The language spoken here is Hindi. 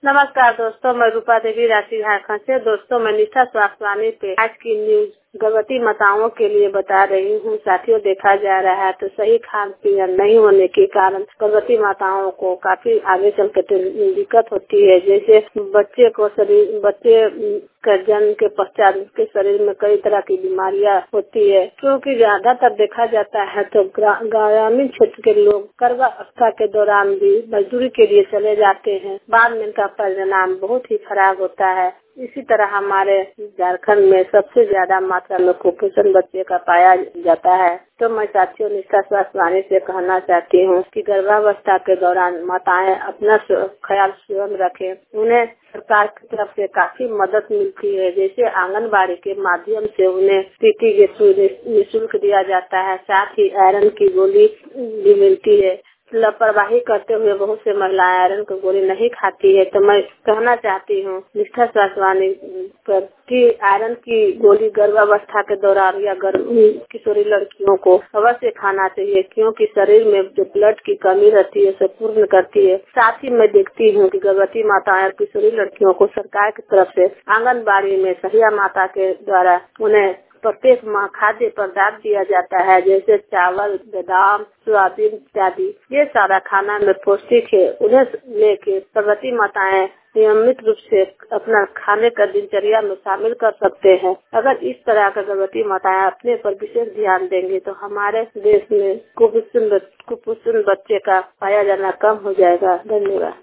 नमस्कार दोस्तों, मैं रूपा देवी राशि झारखंड से। दोस्तों, मैं निष्ठा स्वास्थ्य वाणी पे आज की न्यूज गर्भवती माताओं के लिए बता रही हूँ। साथियों, देखा जा रहा है तो सही खान पीन नहीं होने के कारण गर्भवती माताओं को काफी आगे चल के दिक्कत होती है। जैसे बच्चे का जन्म के पश्चात उसके शरीर में कई तरह की बीमारियां होती है, क्योंकि ज्यादातर देखा जाता है तो ग्रामीण क्षेत्र के लोग गर्भावस्था के दौरान भी मजदूरी के लिए चले जाते हैं। बाद में इनका परिणाम बहुत ही खराब होता है। इसी तरह हमारे झारखंड में सबसे ज्यादा मात्रा में कुपोषण बच्चे का पाया जाता है। तो मैं साथियों निष्ठा स्वास्थ्य वाणी से कहना चाहती हूँ कि गर्भावस्था के दौरान माताएं अपना ख्याल स्वयं रखें। उन्हें सरकार की तरफ से काफी मदद मिलती है, जैसे आंगनबाड़ी के माध्यम से उन्हें टीटी निःशुल्क दिया जाता है। साथ ही आयरन की गोली भी मिलती है। लापरवाही करते हुए बहुत से महिलाएं आयरन की गोली नहीं खाती है। तो मैं कहना चाहती हूँ निष्ठा स्वास्थ्य वाणी पर कि आयरन की गोली गर्भावस्था के दौरान या किशोरी लड़कियों को अवश्य खाना चाहिए, क्योंकि शरीर में जो ब्लड की कमी रहती है उसे पूर्ण करती है। साथ ही मैं देखती हूँ कि गर्भवती माताएं और किशोरी लड़कियों को सरकार की तरफ से आंगनबाड़ी में सहिया माता के द्वारा उन्हें प्रत्येक माह खाद्य पदार्थ दिया जाता है, जैसे चावल, बादाम, सोयाबीन इत्यादि। ये सारा खाना में पौष्टिक है। उन्हें लेके गर्भवती माताएं नियमित रूप से अपना खाने का दिनचर्या में शामिल कर सकते हैं। अगर इस तरह का गर्भवती माताएं अपने पर विशेष ध्यान देंगे तो हमारे देश में कुपोषण बच्चे का पाया जाना कम हो जाएगा। धन्यवाद।